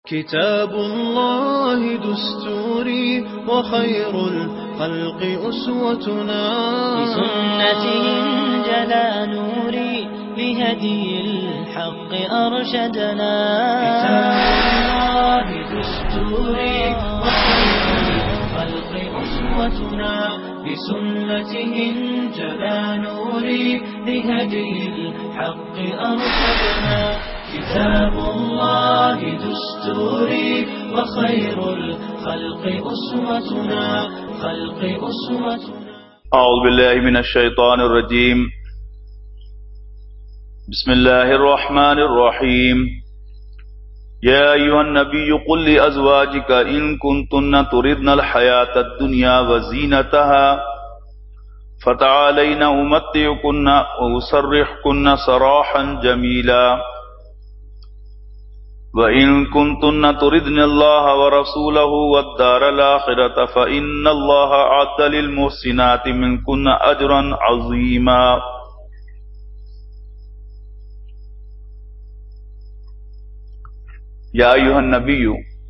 كتاب الله دستوري وخير الخلق أسوتنا، بسنته انجلى نوري بهدي الحق أرشدنا. كتاب الله دستوري وخير الخلق أسوتنا، بسنته انجلى نوري بهدي الحق أرشدنا. كتاب الله دستوري وخير الخلق أسوتنا، خلق أسوتنا. أعوذ بالله من الشيطان الرجيم. بسم الله الرحمن الرحيم. يا أيها النبي قل لأزواجك إن كنتن تردن الحياة الدنيا وزينتها فتعالين أمتعكن وأسرحكن سراحا جميلا وَإِن كُنتُنَّ تُرِدْنَ اللَّهَ وَرَسُولَهُ وَالدَّارَ الْآخِرَةَ فَإِنَّ اللَّهَ أَعَدَّ لِلْمُحْسِنَاتِ مِنكُنَّ أَجْرًا عَظِيمًا. یا ایھا النبی،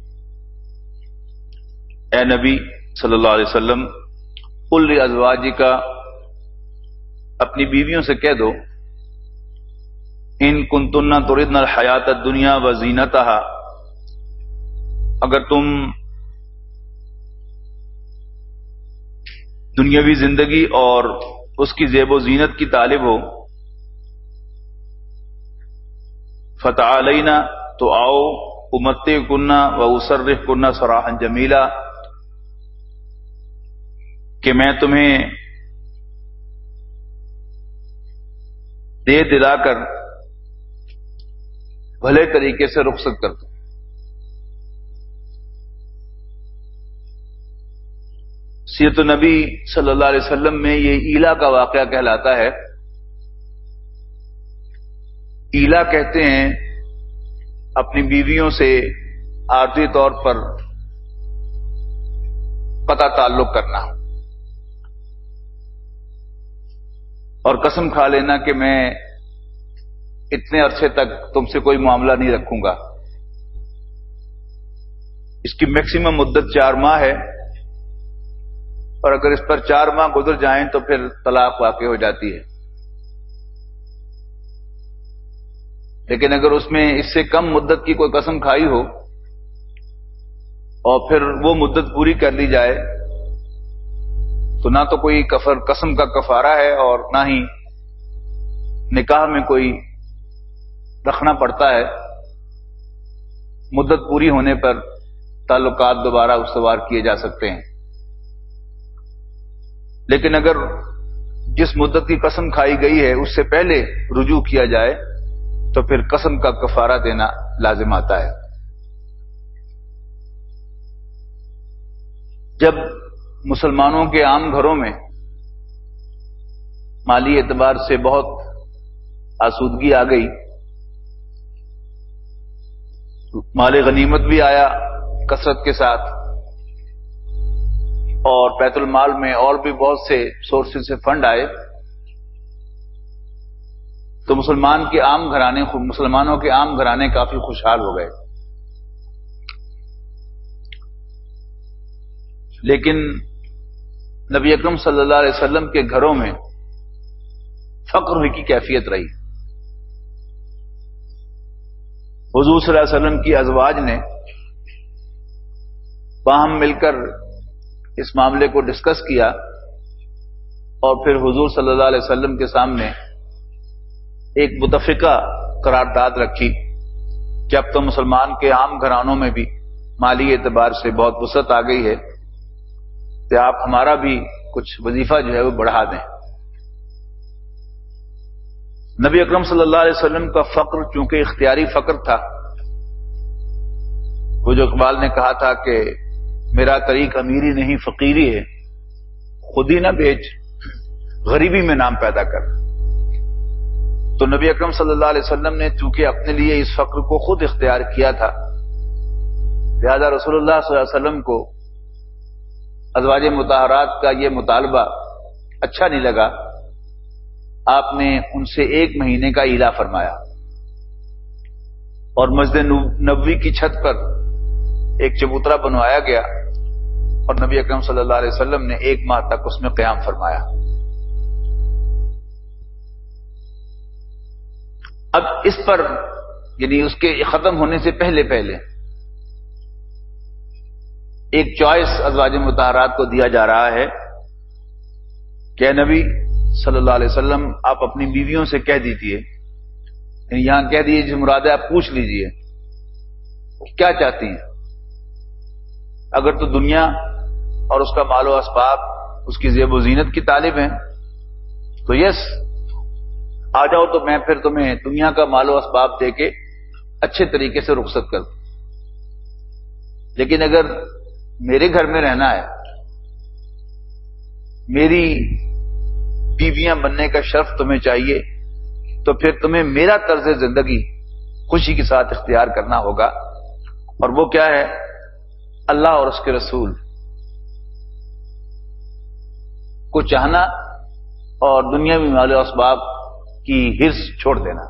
اے نبی صلی اللہ علیہ وسلم، قل لازواجک، اپنی بیویوں سے کہہ دو، ان کنتن تردن الحیات الدنیا وزینتها، اگر تم دنیاوی زندگی اور اس کی زیب و زینت کی طالب ہو، فتعالینا، تو آؤ، امتعکن واسرحکن سراحا جمیلا، کہ میں تمہیں دے دلا کر بھلے طریقے سے رخصت کر دو. سیرت النبی صلی اللہ علیہ وسلم میں یہ ایلا کا واقعہ کہلاتا ہے. ایلا کہتے ہیں اپنی بیویوں سے عارضی طور پر قطع تعلق کرنا اور قسم کھا لینا کہ میں اتنے عرصے تک تم سے کوئی معاملہ نہیں رکھوں گا. اس کی میکسیمم مدت 4 ماہ ہے، اور اگر اس پر 4 ماہ گزر جائیں تو پھر طلاق واقع ہو جاتی ہے. لیکن اگر اس میں اس سے کم مدت کی کوئی قسم کھائی ہو اور پھر وہ مدت پوری کر لی جائے تو نہ تو کوئی قسم کا کفارہ ہے اور نہ ہی نکاح میں کوئی رکھنا پڑتا ہے. مدت پوری ہونے پر تعلقات دوبارہ استوار کیے جا سکتے ہیں. لیکن اگر جس مدت کی قسم کھائی گئی ہے اس سے پہلے رجوع کیا جائے تو پھر قسم کا کفارہ دینا لازم آتا ہے. جب مسلمانوں کے عام گھروں میں مالی اعتبار سے بہت آسودگی آ گئی، مال غنیمت بھی آیا کثرت کے ساتھ، اور بیت المال میں اور بھی بہت سے سورسز سے فنڈ آئے، تو مسلمانوں کے عام گھرانے کافی خوشحال ہو گئے. لیکن نبی اکرم صلی اللہ علیہ وسلم کے گھروں میں فقر کی کیفیت رہی. حضور صلی اللہ علیہ وسلم کی ازواج نے باہم مل کر اس معاملے کو ڈسکس کیا اور پھر حضور صلی اللہ علیہ وسلم کے سامنے ایک متفقہ قرارداد رکھی کہ اب تو مسلمان کے عام گھرانوں میں بھی مالی اعتبار سے بہت وسعت آ گئی ہے کہ آپ ہمارا بھی کچھ وظیفہ جو ہے وہ بڑھا دیں. نبی اکرم صلی اللہ علیہ وسلم کا فقر چونکہ اختیاری فقر تھا، وہ جو اقبال نے کہا تھا کہ میرا طریق امیری نہیں فقیری ہے، خود ہی نہ بیچ غریبی میں نام پیدا کر. تو نبی اکرم صلی اللہ علیہ وسلم نے چونکہ اپنے لیے اس فقر کو خود اختیار کیا تھا، لہذا رسول اللہ صلی اللہ علیہ وسلم کو ازواج مطہرات کا یہ مطالبہ اچھا نہیں لگا. آپ نے ان سے 1 مہینے کا ایلا فرمایا اور مسجد نبوی کی چھت پر ایک چبوترا بنوایا گیا اور نبی اکرم صلی اللہ علیہ وسلم نے 1 ماہ تک اس میں قیام فرمایا۔ اب اس پر یعنی اس کے ختم ہونے سے پہلے ایک چوائس ازواج مطہرات کو دیا جا رہا ہے کہ اے نبی صلی اللہ علیہ وسلم آپ اپنی بیویوں سے کہہ دیجئے، یعنی یہاں کہہ دیجئے جو مراد ہے آپ پوچھ لیجئے کیا چاہتی ہیں۔ اگر تو دنیا اور اس کا مال و اسباب، اس کی زیب و زینت کی طالب ہیں تو یس آ جاؤ، تو میں پھر تمہیں دنیا کا مال و اسباب دے کے اچھے طریقے سے رخصت کر دوں۔ لیکن اگر میرے گھر میں رہنا ہے، میری بیویاں بننے کا شرف تمہیں چاہیے، تو پھر تمہیں میرا طرز زندگی خوشی کے ساتھ اختیار کرنا ہوگا، اور وہ کیا ہے؟ اللہ اور اس کے رسول کو چاہنا اور دنیاوی مال و اسباب کی حرص چھوڑ دینا۔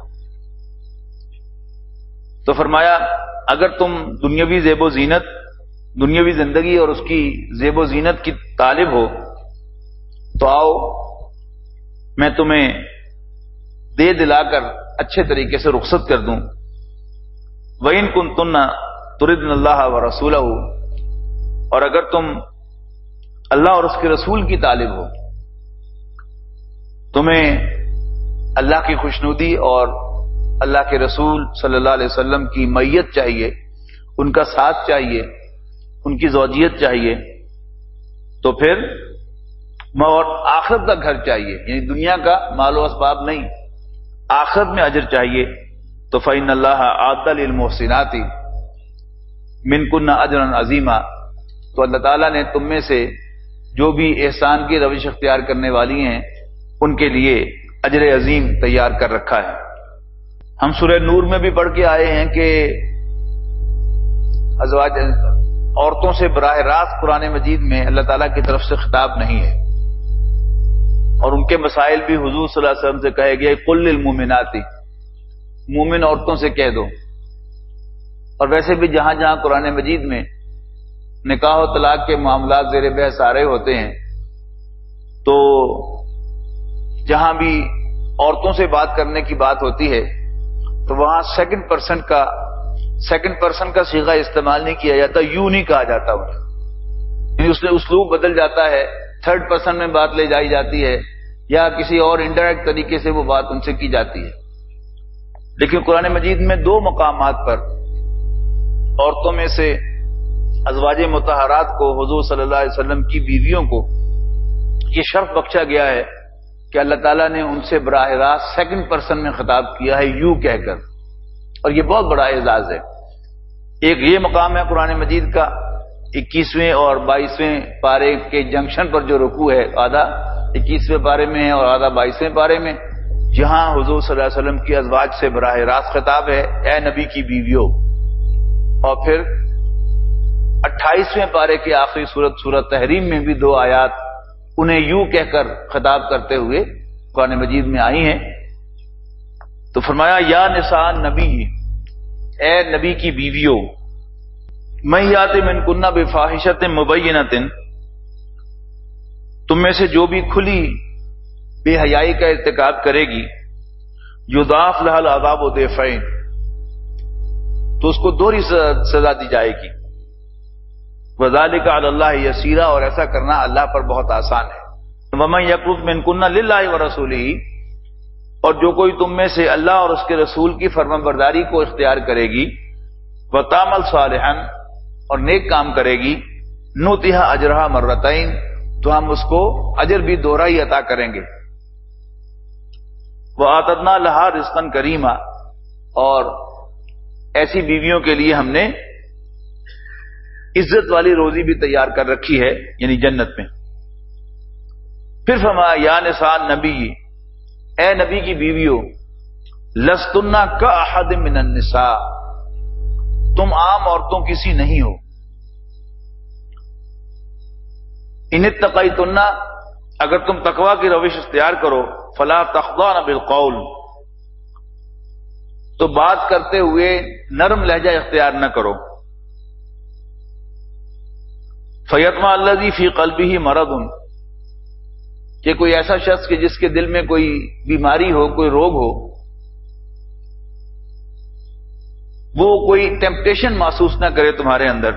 تو فرمایا اگر تم دنیاوی زیب و زینت، دنیاوی زندگی اور اس کی زیب و زینت کی طالب ہو تو آؤ میں تمہیں دے دلا کر اچھے طریقے سے رخصت کر دوں۔ وَإِن كُنتُنَّ تُرِدْنَ اللَّهَ وَرَسُولَهُ، اور اگر تم اللہ اور اس کے رسول کی طالب ہو، تمہیں اللہ کی خوشنودی اور اللہ کے رسول صلی اللہ علیہ وسلم کی معیت چاہیے، ان کا ساتھ چاہیے، ان کی زوجیت چاہیے، تو پھر اور آخرت کا گھر چاہیے، یعنی دنیا کا مال و اسباب نہیں، آخرت میں اجر چاہیے، تو فإن اللہ اعد للمحسنات منکن اجرا عظیما، تو اللہ تعالیٰ نے تم میں سے جو بھی احسان کی روش اختیار کرنے والی ہیں ان کے لیے اجر عظیم تیار کر رکھا ہے۔ ہم سورہ نور میں بھی پڑھ کے آئے ہیں کہ ازواج عورتوں سے براہ راست قرآن مجید میں اللہ تعالیٰ کی طرف سے خطاب نہیں ہے، اور ان کے مسائل بھی حضور صلی اللہ علیہ وسلم سے کہے گئے قل للمؤمنات، مومن عورتوں سے کہہ دو۔ اور ویسے بھی جہاں جہاں قرآن مجید میں نکاح و طلاق کے معاملات زیر بحث آ رہے ہوتے ہیں، تو جہاں بھی عورتوں سے بات کرنے کی بات ہوتی ہے تو وہاں سیکنڈ پرسن کا صیغہ استعمال نہیں کیا جاتا، یوں نہیں کہا جاتا انہیں، یعنی اس میں اسلوب بدل جاتا ہے، تھرڈ پرسن میں بات لے جائی جاتی ہے، یا کسی اور انڈائریکٹ طریقے سے وہ بات ان سے کی جاتی ہے۔ لیکن قرآن مجید میں 2 مقامات پر عورتوں میں سے ازواج مطہرات کو، حضور صلی اللہ علیہ وسلم کی بیویوں کو یہ شرف بخشا گیا ہے کہ اللہ تعالیٰ نے ان سے براہ راست سیکنڈ پرسن میں خطاب کیا ہے، یوں کہہ کر، اور یہ بہت بڑا اعزاز ہے۔ ایک یہ مقام ہے قرآن مجید کا 21ویں اور 22ویں پارے کے جنکشن پر جو رکوع ہے، آدھا 21ویں پارے میں ہے اور آدھا 22ویں پارے میں، جہاں حضور صلی اللہ علیہ وسلم کی ازواج سے براہ راست خطاب ہے، اے نبی کی بیویوں، اور پھر 28ویں پارے کی آخری سورت تحریم میں بھی 2 آیات انہیں یوں کہہ کر خطاب کرتے ہوئے قرآن مجید میں آئی ہیں۔ تو فرمایا یا نساء نبی، اے نبی کی بیویوں، من یات منکن بفاحشۃ مبینۃ، تم میں سے جو بھی کھلی بے حیائی کا ارتکاب کرے گی، یضاعف لها العذاب ضعفین، تو اس کو 2 سزا دی جائے گی، وذالک علی اللہ یسیرا، اور ایسا کرنا اللہ پر بہت آسان ہے۔ ومن یقنط منکن للہ ورسولہ، اور جو کوئی تم میں سے اللہ اور اس کے رسول کی فرمانبرداری کو اختیار کرے گی، وتعمل صالحا، اور نیک کام کرے گی، نؤتیھا اجرھا مرتین، تو ہم اس کو اجر بھی 2 ہی عطا کریں گے، وآتدنا لہا رزقا کریما، اور ایسی بیویوں کے لیے ہم نے عزت والی روزی بھی تیار کر رکھی ہے، یعنی جنت میں۔ پھر فرمایا یا نساء نبی، اے نبی کی بیویوں، لستن کاحد من النساء، تم عام عورتوں کی سی نہیں ہو، ان اتقیتن، اگر تم تقوی کی روش اختیار کرو، فلا تخضعن بالقول، تو بات کرتے ہوئے نرم لہجہ اختیار نہ کرو، فیطمع الذی فی قلبہ مرض، کہ کوئی ایسا شخص کہ جس کے دل میں کوئی بیماری ہو، کوئی روگ ہو، وہ کوئی ٹیمپٹیشن محسوس نہ کرے تمہارے اندر.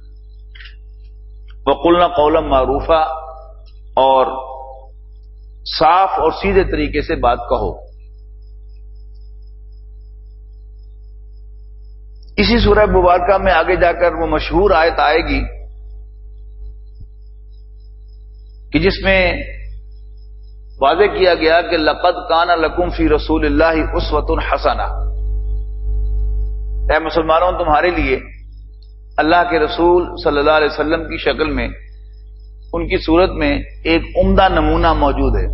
وقلنا قولا معروفا، اور صاف اور سیدھے طریقے سے بات کہو. اسی سورہ مبارکہ میں آگے جا کر وہ مشہور آیت آئے گی کہ جس میں واضح کیا گیا کہ لقد کان لکم فی رسول اللہ اسوۃ حسنہ، اے مسلمانوں تمہارے لیے اللہ کے رسول صلی اللہ علیہ وسلم کی شکل میں، ان کی صورت میں ایک عمدہ نمونہ موجود ہے.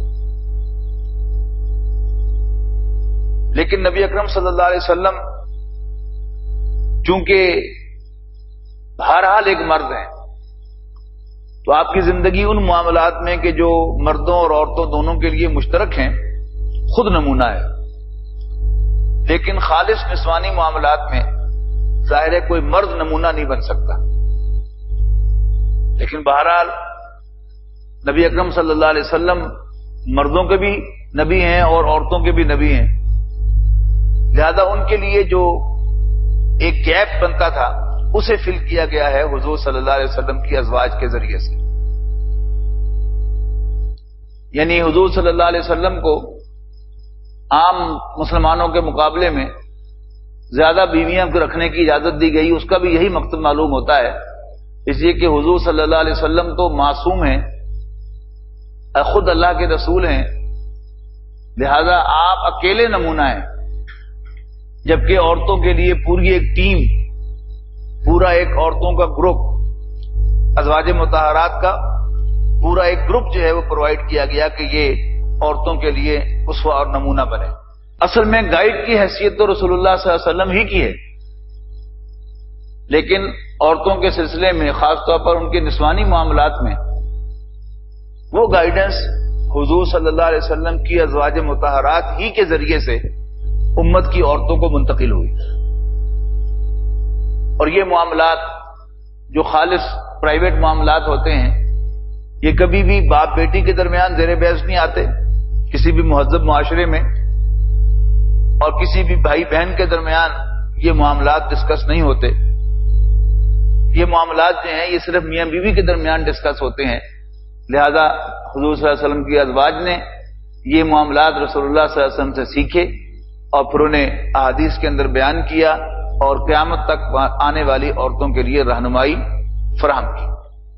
لیکن نبی اکرم صلی اللہ علیہ وسلم چونکہ بہرحال ایک مرد ہیں، تو آپ کی زندگی ان معاملات میں کہ جو مردوں اور عورتوں دونوں کے لیے مشترک ہیں خود نمونہ ہے. لیکن خالص نسوانی معاملات میں ظاہر ہے کوئی مرد نمونہ نہیں بن سکتا. لیکن بہرحال نبی اکرم صلی اللہ علیہ وسلم مردوں کے بھی نبی ہیں اور عورتوں کے بھی نبی ہیں، لہذا ان کے لیے جو ایک گیپ بنتا تھا اسے فل کیا گیا ہے حضور صلی اللہ علیہ وسلم کی ازواج کے ذریعے سے. یعنی حضور صلی اللہ علیہ وسلم کو عام مسلمانوں کے مقابلے میں زیادہ بیویاں کو رکھنے کی اجازت دی گئی. اس کا بھی یہی مقصد معلوم ہوتا ہے، اس لیے کہ حضور صلی اللہ علیہ وسلم تو معصوم ہیں، خود اللہ کے رسول ہیں، لہذا آپ اکیلے نمونہ ہیں، جبکہ عورتوں کے لیے پوری ایک ٹیم، پورا ایک عورتوں کا گروپ، ازواج مطہرات کا پورا ایک گروپ جو ہے وہ پرووائڈ کیا گیا کہ یہ عورتوں کے لیے اسوہ اور نمونہ بنے. اصل میں گائیڈ کی حیثیت تو رسول اللہ صلی اللہ علیہ وسلم ہی کی ہے، لیکن عورتوں کے سلسلے میں خاص طور پر ان کے نسوانی معاملات میں وہ گائیڈنس حضور صلی اللہ علیہ وسلم کی ازواج مطہرات ہی کے ذریعے سے امت کی عورتوں کو منتقل ہوئی. اور یہ معاملات جو خالص پرائیویٹ معاملات ہوتے ہیں، یہ کبھی بھی باپ بیٹی کے درمیان زیر بحث نہیں آتے، کسی بھی مہذب معاشرے میں، اور کسی بھی بھائی بہن کے درمیان یہ معاملات ڈسکس نہیں ہوتے. یہ معاملات جو ہیں یہ صرف میاں بیوی کے درمیان ڈسکس ہوتے ہیں. لہذا حضور صلی اللہ علیہ وسلم کی ازواج نے یہ معاملات رسول اللہ صلی اللہ علیہ وسلم سے سیکھے اور پھر انہیں احادیث کے اندر بیان کیا اور قیامت تک آنے والی عورتوں کے لیے رہنمائی فراہم کی.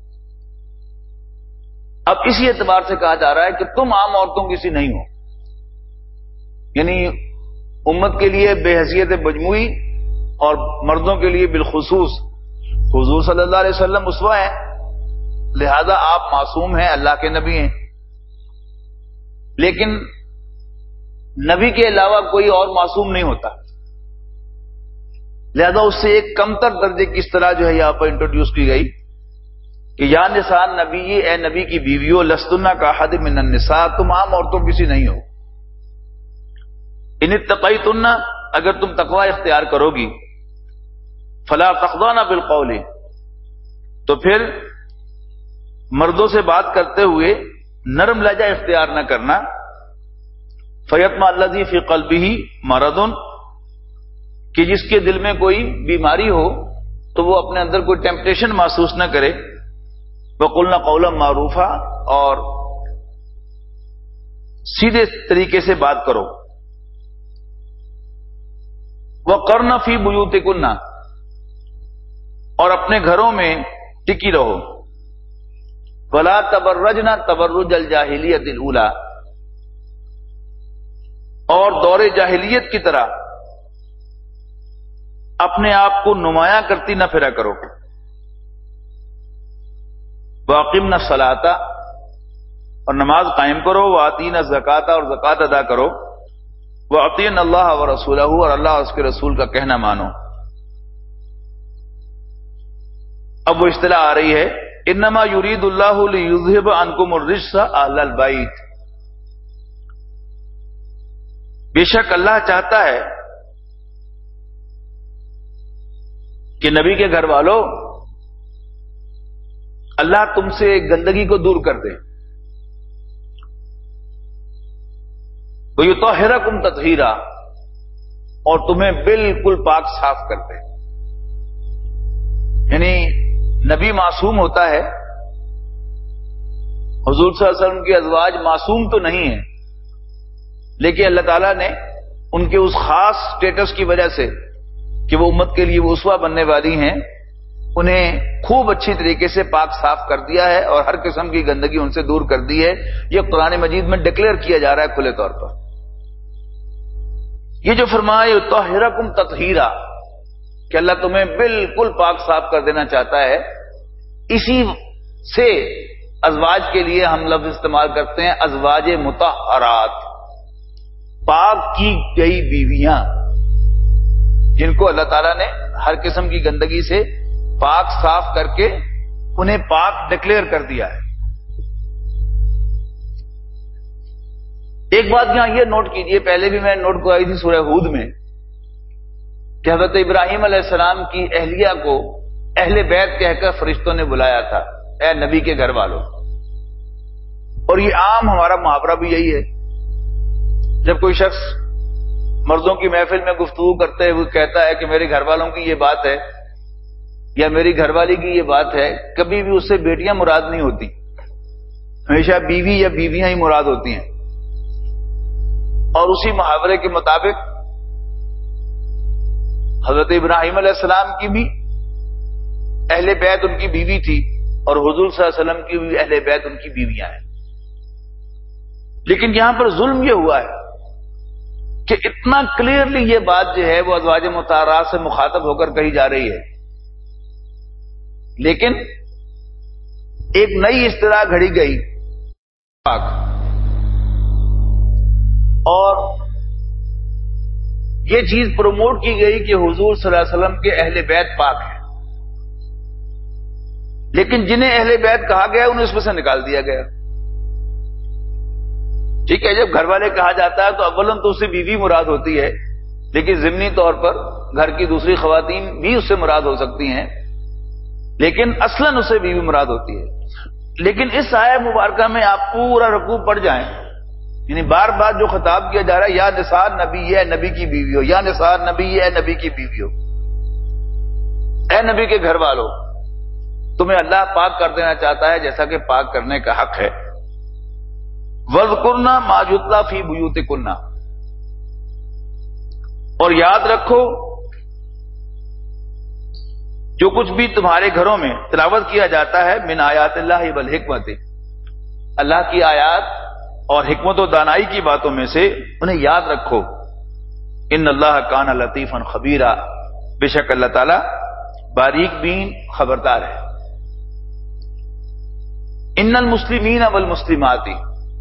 اب اسی اعتبار سے کہا جا رہا ہے کہ تم عام عورتوں کی سی نہیں ہو، یعنی امت کے لیے بے حیثیت مجموعی اور مردوں کے لیے بالخصوص حضور صلی اللہ علیہ وسلم اسوہ ہیں، لہذا آپ معصوم ہیں، اللہ کے نبی ہیں. لیکن نبی کے علاوہ کوئی اور معصوم نہیں ہوتا، لہذا اس سے ایک کمتر درجے کی اصطلاح جو ہے یہاں پر انٹروڈیوس کی گئی کہ یا نساء نبی، اے نبی کی بیویوں، لستن کاحد من النساء، تم عام عورتوں کی سی نہیں ہو. ان اتقیتن، اگر تم تقوی اختیار کرو گی، فلا تخضعن بالقول، تو پھر مردوں سے بات کرتے ہوئے نرم لہجہ اختیار نہ کرنا. فیطمع الذی فی قلبہ مرض، کہ جس کے دل میں کوئی بیماری ہو تو وہ اپنے اندر کوئی ٹیمپٹیشن محسوس نہ کرے. وقلنا قولا معروفا، اور سیدھے طریقے سے بات کرو. وقرن فی بیوتکن، اور اپنے گھروں میں ٹکی رہو. ولا تبرجن تبرج الجاہلیت الاولی، اور دور جاہلیت کی طرح اپنے آپ کو نمایاں کرتی نہ پھرا کرو. واقمنا الصلاۃ، اور نماز قائم کرو. وآتینا الزکاۃ، اور زکوٰۃ ادا کرو. واطیعنا اللہ ورسولہ، اور اللہ اور اس کے رسول کا کہنا مانو. اب وہ اصطلاح آ رہی ہے انما یرید اللہ لیذہب عنکم الرجس اہل البیت، بے شک اللہ چاہتا ہے کہ نبی کے گھر والوں اللہ تم سے گندگی کو دور کر دے. وَيُطَهِّرَكُمْ تَطْهِيرًا، اور تمہیں بالکل پاک صاف کر دے. یعنی نبی معصوم ہوتا ہے، حضور صلی اللہ علیہ وسلم کے ازواج معصوم تو نہیں ہیں، لیکن اللہ تعالیٰ نے ان کے اس خاص سٹیٹس کی وجہ سے کہ وہ امت کے لیے وہ اسوہ بننے والی ہیں، انہیں خوب اچھی طریقے سے پاک صاف کر دیا ہے اور ہر قسم کی گندگی ان سے دور کر دی ہے. یہ قرآن مجید میں ڈکلیئر کیا جا رہا ہے کھلے طور پر. یہ جو فرمایا یطہرکم تطہیرا کہ اللہ تمہیں بالکل پاک صاف کر دینا چاہتا ہے، اسی سے ازواج کے لیے ہم لفظ استعمال کرتے ہیں ازواج مطہرات، پاک کی گئی بیویاں، جن کو اللہ تعالیٰ نے ہر قسم کی گندگی سے پاک صاف کر کے انہیں پاک ڈکلیئر کر دیا ہے. ایک بات یہاں یہ نوٹ کیجئے، پہلے بھی میں نے نوٹ کرائی تھی سورہ ہود میں کہ حضرت ابراہیم علیہ السلام کی اہلیہ کو اہل بیت کہہ کر فرشتوں نے بلایا تھا، اے نبی کے گھر والوں. اور یہ عام ہمارا محاورہ بھی یہی ہے، جب کوئی شخص مردوں کی محفل میں گفتگو کرتے ہوئے کہتا ہے کہ میرے گھر والوں کی یہ بات ہے یا میری گھر والی کی یہ بات ہے، کبھی بھی اس سے بیٹیاں مراد نہیں ہوتی، ہمیشہ بیوی یا بیویاں ہی مراد ہوتی ہیں. اور اسی محاورے کے مطابق حضرت ابراہیم علیہ السلام کی بھی اہل بیت ان کی بیوی تھی اور حضور صلی اللہ علیہ وسلم کی بھی اہل بیت ان کی بیویاں ہیں. لیکن یہاں پر ظلم یہ ہوا ہے کہ اتنا کلیئرلی یہ بات جو ہے وہ ازواج مطہرات سے مخاطب ہو کر کہی جا رہی ہے، لیکن ایک نئی اصطلاح گھڑی گئی پاک، اور یہ چیز پروموٹ کی گئی کہ حضور صلی اللہ علیہ وسلم کے اہل بیت پاک ہیں، لیکن جنہیں اہل بیت کہا گیا انہیں اس میں سے نکال دیا گیا. ٹھیک ہے، جب گھر والے کہا جاتا ہے تو اولن تو اس سے بیوی مراد ہوتی ہے، لیکن ضمنی طور پر گھر کی دوسری خواتین بھی اس سے مراد ہو سکتی ہیں، لیکن اصلاً اس سے بیوی مراد ہوتی ہے. لیکن اس آیہ مبارکہ میں آپ پورا رکوع پڑھ جائیں، یعنی بار بار جو خطاب کیا جا رہا ہے یا نساء نبی ہے نبی کی بیوی ہو، یا نساء نبی ہے نبی کی بیوی ہو، اے نبی کے گھر والوں تمہیں اللہ پاک کر دینا چاہتا ہے جیسا کہ پاک کرنے کا حق ہے. وَاذْكُرْنَا مَا يُتْلَىٰ فِي بُيُوتِكُنَّ، اور یاد رکھو جو کچھ بھی تمہارے گھروں میں تلاوت کیا جاتا ہے من آیات اللہ والحکمت، اللہ کی آیات اور حکمت و دانائی کی باتوں میں سے انہیں یاد رکھو. ان اللہ کان لطیفا خبیرا، بے شک اللہ تعالی باریک بین خبردار ہے. ان المسلمین والمسلمات،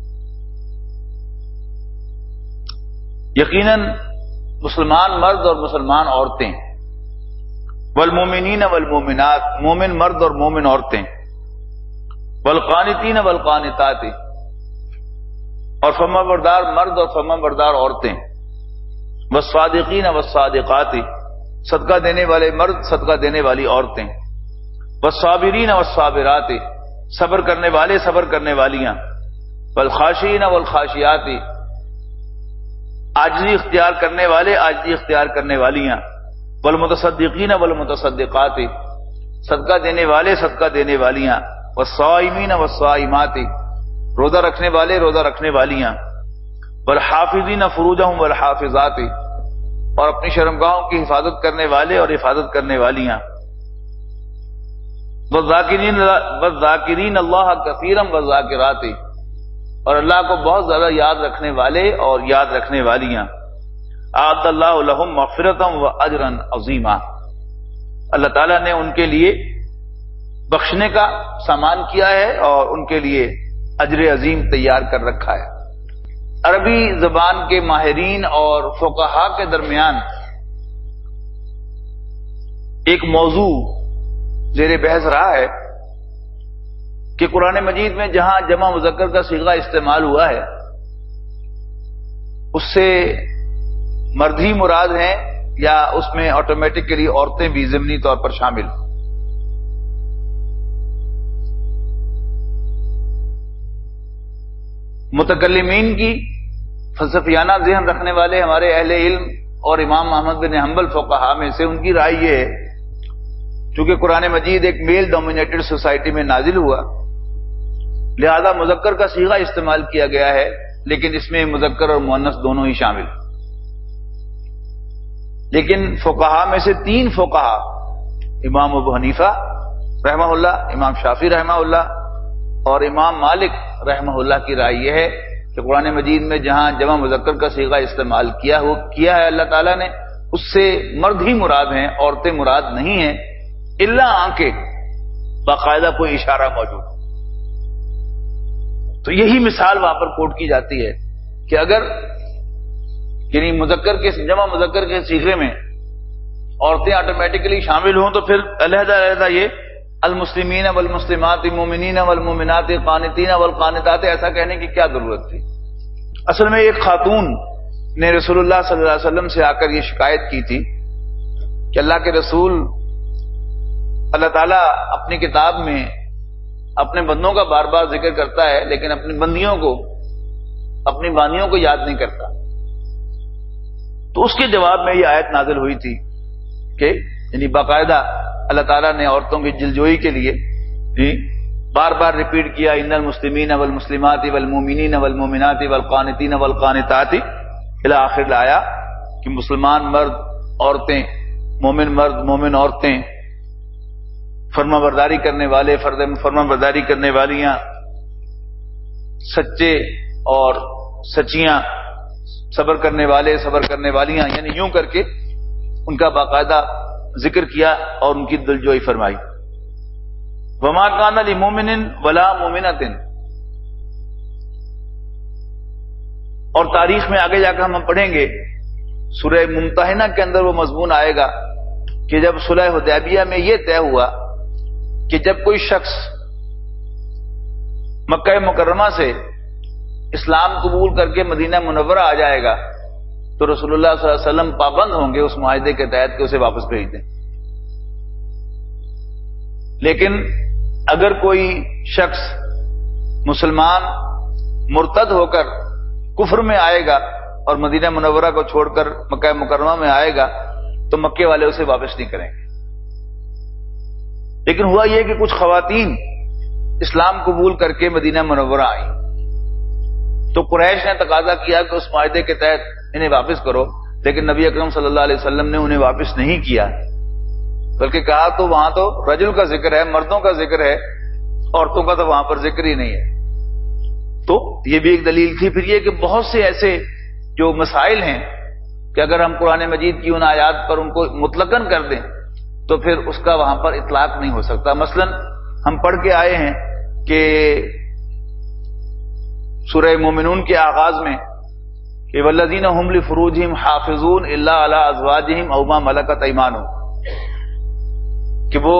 یقیناً مسلمان مرد اور مسلمان عورتیں، والمومنین والمومنات، مومن مرد اور مومن عورتیں، والقانتین والقانتات، اور فرما بردار مرد اور فرما بردار عورتیں، والصادقین والصادقات، صدقہ دینے والے مرد صدقہ دینے والی عورتیں، والصابرین والصابرات، صبر کرنے والے صبر کرنے والیاں، والخاشعین والخاشعات، عاجزی اختیار کرنے والے عاجزی اختیار کرنے والیاں، والمتصدقین والمتصدقات، صدقہ دینے والے صدقہ دینے والیاں، والصائمین والصائمات، روزہ رکھنے والے روزہ رکھنے والیاں، والحافظین فروجہم والحافظات، اور اپنی شرمگاہوں کی حفاظت کرنے والے اور حفاظت کرنے والیاں، والذاکرین اللہ کثیرا والذاکرات، اور اللہ کو بہت زیادہ یاد رکھنے والے اور یاد رکھنے والیاں. اعد اللہ لہم مغفرۃ واجرا عظیما، اللہ تعالیٰ نے ان کے لیے بخشنے کا سامان کیا ہے اور ان کے لیے اجر عظیم تیار کر رکھا ہے. عربی زبان کے ماہرین اور فقہاء کے درمیان ایک موضوع زیر بحث رہا ہے کہ قرآن مجید میں جہاں جمع مذکر کا صیغہ استعمال ہوا ہے اس سے مرد ہی مراد ہیں یا اس میں آٹومیٹکلی عورتیں بھی ضمنی طور پر شامل. متکلمین کی فلسفیانہ ذہن رکھنے والے ہمارے اہل علم اور امام احمد بن حنبل فقہا میں سے ان کی رائے یہ ہے، چونکہ قرآن مجید ایک میل ڈومینیٹڈ سوسائٹی میں نازل ہوا، لہذا مذکر کا صیغہ استعمال کیا گیا ہے، لیکن اس میں مذکر اور مؤنث دونوں ہی شامل۔ لیکن فقہا میں سے 3 فقہا، امام ابو حنیفہ رحمہ اللہ، امام شافعی رحمہ اللہ اور امام مالک رحمہ اللہ کی رائے یہ ہے کہ قرآن مجید میں جہاں جمع مذکر کا صیغہ استعمال کیا ہے اللہ تعالیٰ نے، اس سے مرد ہی مراد ہیں، عورتیں مراد نہیں ہیں، الا آنکھیں باقاعدہ کوئی اشارہ موجود۔ تو یہی مثال وہاں پر کوٹ کی جاتی ہے کہ اگر یعنی جمع مذکر کے صیغے میں عورتیں آٹومیٹکلی شامل ہوں تو پھر علیحدہ علیحدہ یہ المسلمین والمسلمات مومنین والمومنات قانتین والقانتات ایسا کہنے کی کیا ضرورت تھی؟ اصل میں ایک خاتون نے رسول اللہ صلی اللہ علیہ وسلم سے آ کر یہ شکایت کی تھی کہ اللہ کے رسول، اللہ تعالیٰ اپنی کتاب میں اپنے بندوں کا بار بار ذکر کرتا ہے لیکن اپنی بندیوں کو، اپنی بانیوں کو یاد نہیں کرتا۔ تو اس کے جواب میں یہ آیت نازل ہوئی تھی کہ یعنی باقاعدہ اللہ تعالیٰ نے عورتوں کی جلجوئی کے لیے بار بار ریپیٹ کیا، ان المسلمین والمسلمات والمومنین والمومنات والقانتین والقانتات الی آخر آیا کہ مسلمان مرد، عورتیں، مومن مرد، مومن عورتیں، فرما برداری کرنے والے، فرما برداری کرنے والیاں، سچے اور سچیاں، صبر کرنے والے، صبر کرنے والیاں، یعنی یوں کر کے ان کا باقاعدہ ذکر کیا اور ان کی دلجوئی فرمائی۔ وما کان لمؤمن ولا مؤمنۃ، اور تاریخ میں آگے جا کر ہم پڑھیں گے سورہ ممتحنہ کے اندر وہ مضمون آئے گا کہ جب صلح حدیبیہ میں یہ طے ہوا کہ جب کوئی شخص مکہ مکرمہ سے اسلام قبول کر کے مدینہ منورہ آ جائے گا تو رسول اللہ صلی اللہ علیہ وسلم پابند ہوں گے اس معاہدے کے تحت کہ اسے واپس بھیج دیں۔ لیکن اگر کوئی شخص مسلمان مرتد ہو کر کفر میں آئے گا اور مدینہ منورہ کو چھوڑ کر مکہ مکرمہ میں آئے گا تو مکے والے اسے واپس نہیں کریں گے۔ لیکن ہوا یہ کہ کچھ خواتین اسلام قبول کر کے مدینہ منورہ آئیں تو قریش نے تقاضا کیا کہ اس معاہدے کے تحت انہیں واپس کرو، لیکن نبی اکرم صلی اللہ علیہ وسلم نے انہیں واپس نہیں کیا، بلکہ کہا تو وہاں تو رجل کا ذکر ہے، مردوں کا ذکر ہے، عورتوں کا تو وہاں پر ذکر ہی نہیں ہے۔ تو یہ بھی ایک دلیل تھی۔ پھر یہ کہ بہت سے ایسے جو مسائل ہیں کہ اگر ہم قرآن مجید کی ان آیات پر ان کو مطلقاً کر دیں تو پھر اس کا وہاں پر اطلاق نہیں ہو سکتا۔ مثلا ہم پڑھ کے آئے ہیں کہ سورہ مومنون کے آغاز میں کہ والذین هم لفروجہم حافظون الا علی ازواجہم او ما ملکت ایمانہم، کہ وہ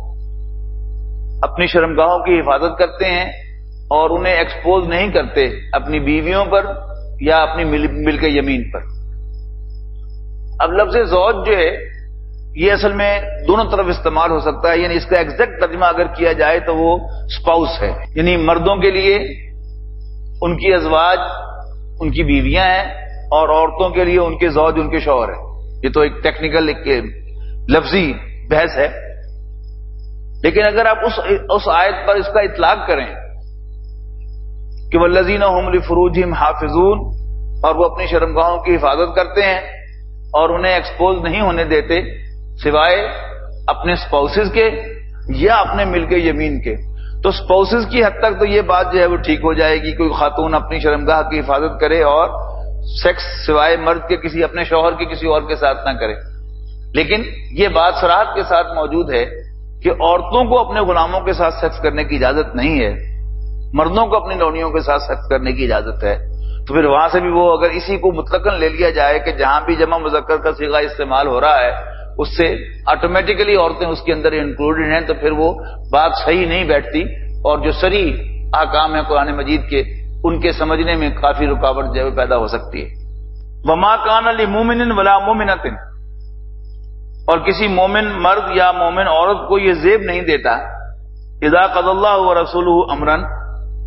اپنی شرمگاہوں کی حفاظت کرتے ہیں اور انہیں ایکسپوز نہیں کرتے اپنی بیویوں پر یا اپنی ملک یمین پر۔ اب لفظ زوج جو ہے یہ اصل میں دونوں طرف استعمال ہو سکتا ہے، یعنی اس کا ایگزیکٹ ترجمہ اگر کیا جائے تو وہ اسپاؤس ہے، یعنی مردوں کے لیے ان کی ازواج ان کی بیویاں ہیں اور عورتوں کے لیے ان کے زوج ان کے شوہر ہیں۔ یہ تو ایک ٹیکنیکل ایک لفظی بحث ہے، لیکن اگر آپ اس آیت پر اس کا اطلاق کریں کہ والذین هم لفروجہم حافظون، اور وہ اپنی شرمگاہوں کی حفاظت کرتے ہیں اور انہیں ایکسپوز نہیں ہونے دیتے سوائے اپنے سپاؤسز کے یا اپنے ملک یمین کے، تو سپاؤسز کی حد تک تو یہ بات جو ہے وہ ٹھیک ہو جائے گی، کوئی خاتون اپنی شرمگاہ کی حفاظت کرے اور سیکس سوائے مرد کے کسی اپنے شوہر کے کسی اور کے ساتھ نہ کرے۔ لیکن یہ بات صراحت کے ساتھ موجود ہے کہ عورتوں کو اپنے غلاموں کے ساتھ سیکس کرنے کی اجازت نہیں ہے، مردوں کو اپنی لونیوں کے ساتھ سیکس کرنے کی اجازت ہے۔ تو پھر وہاں سے بھی وہ اگر اسی کو مطلقاً لے لیا جائے کہ جہاں بھی جمع مذکر کا صیغہ استعمال ہو رہا ہے اس سے آٹومیٹیکلی عورتیں اس کے اندر انکلوڈڈ ہیں، تو پھر وہ بات صحیح نہیں بیٹھتی اور جو صریح احکام ہیں قرآن مجید کے ان کے سمجھنے میں کافی رکاوٹ جو ہے پیدا ہو سکتی ہے۔ وما کان لمؤمن ولا مؤمنۃ، اور کسی مومن مرد یا مومن عورت کو یہ زیب نہیں دیتا اذا قضى اللہ ورسولہ امرا،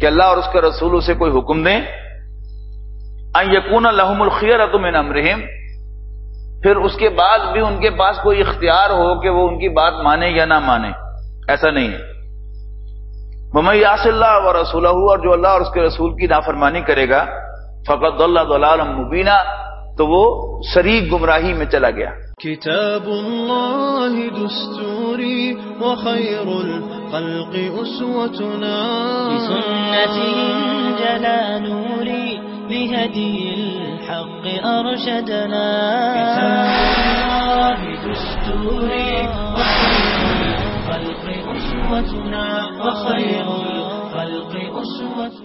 کہ اللہ اور اس کے رسول اسے کوئی حکم دیں، ان یکون لہم الخیرۃ من امرہم، پھر اس کے بعد بھی ان کے پاس کوئی اختیار ہو کہ وہ ان کی بات مانے یا نہ مانے، ایسا نہیں ہے۔ وَمَن یعص اللہ ورسولہ، اور جو اللہ اور اس کے رسول کی نافرمانی کرے گا، فقد ضل ضلالا مبینا، تو وہ صریح گمراہی میں چلا گیا۔ کتاب اللہ دستوری وخیر الخلق اسوتنا، بسنته جلا نوری بهدي الحق أرشدنا. كتاب الله دستوري وخير الخلق أسوتنا، وخير الخلق أسوتنا.